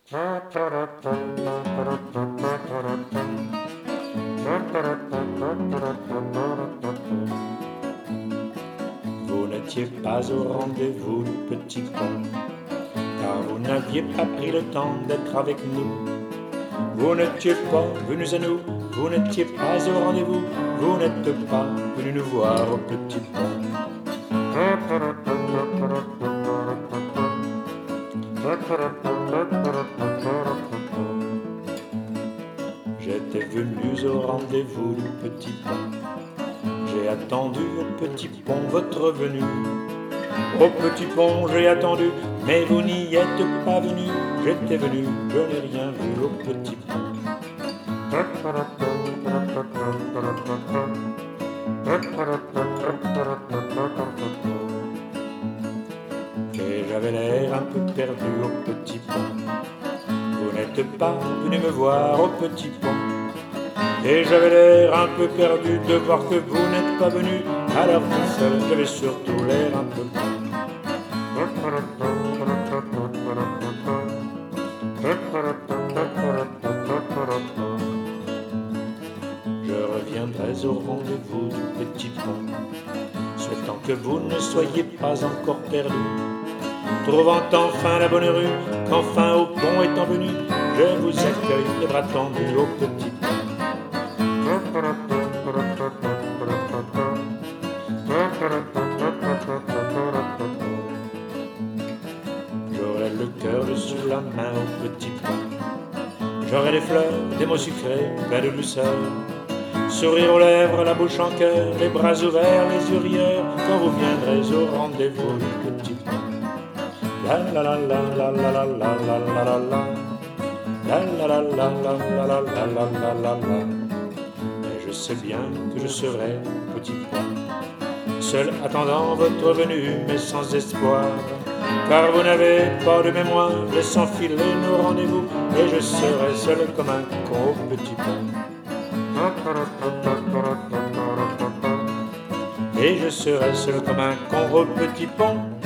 Vous n'étiez pas au rendez-vous, petit pont, car vous n'aviez pas pris le temps d'être avec nous. Vous n'étiez pas venus à nous, vous n'étiez pas au rendez-vous, vous n'êtes pas venus nous voir au petit pont. J'étais venu au rendez-vous du petit pont. J'ai attendu au petit pont votre venue. Au petit pont j'ai attendu, mais vous n'y êtes pas venu. J'étais venu, je n'ai rien vu au petit pont. Et j'avais l'air un peu perdu au petit pont. Vous n'êtes pas venu me voir au petit pont. Et j'avais l'air un peu perdu de voir que vous n'êtes pas venu. Alors tout seul, j'avais surtout l'air un peu con. Je reviendrai au rendez-vous du petit pont, souhaitant que vous ne soyez pas encore perdu, trouvant enfin la bonne rue, qu'enfin au pont étant venu, je vous accueille les bras tendus au petit pont. J'aurai le cœur dessus la main au petit pont. J'aurai des fleurs, des mots sucrés, plein de douceur, sourire aux lèvres, la bouche en cœur, les bras ouverts, les yeux rieurs, quand vous viendrez au rendez-vous du petit pont. La la la la la la la la la la la la. La la la la la la la la la la la. Mais je sais bien que je serai petit pont, seul attendant votre venue, mais sans espoir, car vous n'avez pas de mémoire, laissant filer nos rendez-vous, et je serai seul comme un con au petit pont. Et je serai seul comme un con au petit pont.